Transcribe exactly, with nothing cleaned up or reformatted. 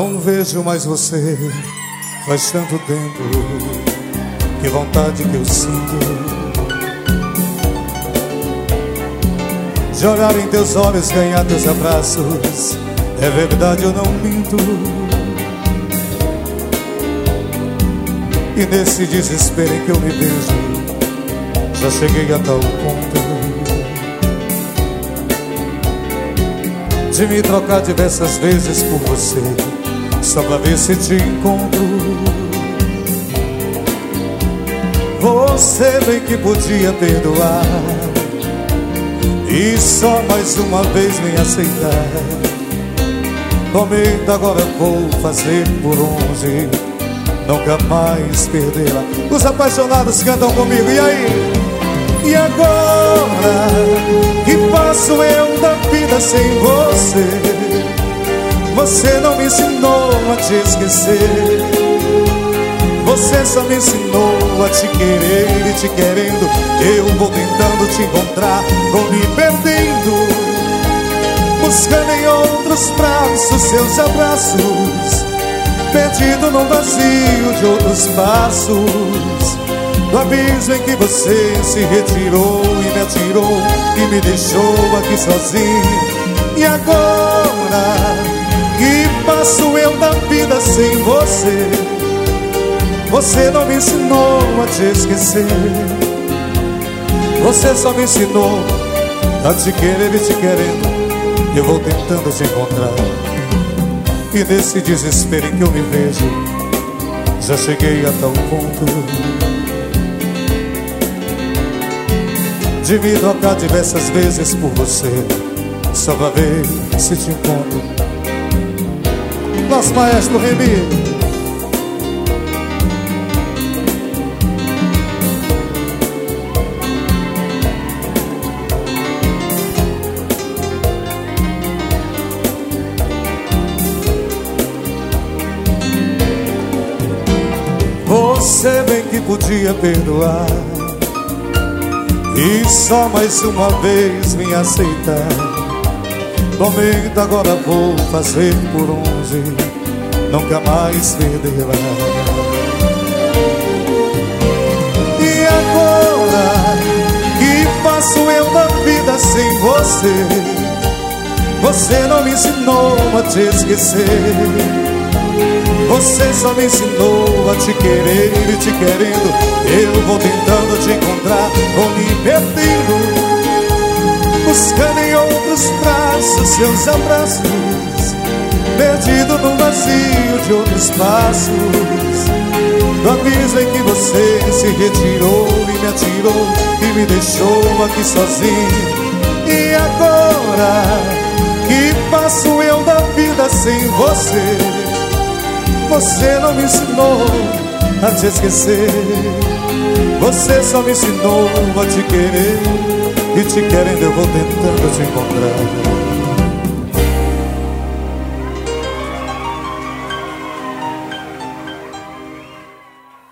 Não vejo mais você, faz tanto tempo. Que vontade que eu sinto de olhar em teus olhos, ganhar teus abraços. É verdade, eu não minto. E nesse desespero em que eu me vejo, já cheguei a tal ponto de me trocar diversas vezes por você, só pra ver se te encontro. Você bem que podia perdoar e só mais uma vez me aceitar. Comenta, agora vou fazer por onde nunca mais perdê-la. Os apaixonados cantam comigo, e aí? E agora, que faço eu da vida sem você? Você não me ensinou a te esquecer, você só me ensinou a te querer. E te querendo, eu vou tentando te encontrar, vou me perdendo, buscando em outros braços seus abraços, perdido num vazio de outros passos, do abismo em que você se retirou e me atirou e me deixou aqui sozinho. E agora, que passo eu da vida sem você? Você não me ensinou a te esquecer, você só me ensinou a te querer. E te querendo, eu vou tentando te encontrar. E nesse desespero em que eu me vejo, já cheguei a tal ponto de me trocar diversas vezes por você, só pra ver se te encontro. Nosso maestro Remy. Você bem que podia perdoar e só mais uma vez me aceitar. Comenta, agora vou fazer por onde nunca mais perdê-la. E agora, que faço eu da vida sem você? Você não me ensinou a te esquecer, você só me ensinou a te querer. E te querendo, eu vou tentando te encontrar, vou me perdendo, buscando em outros braços seus abraços, perdido num vazio de outros passos, do abismo em que você se retirou e me atirou e me deixou aqui sozinho. E agora, que passo eu da vida sem você? Você não me ensinou a te esquecer, você só me ensinou a te querer. E te querendo, eu vou tentando te encontrar.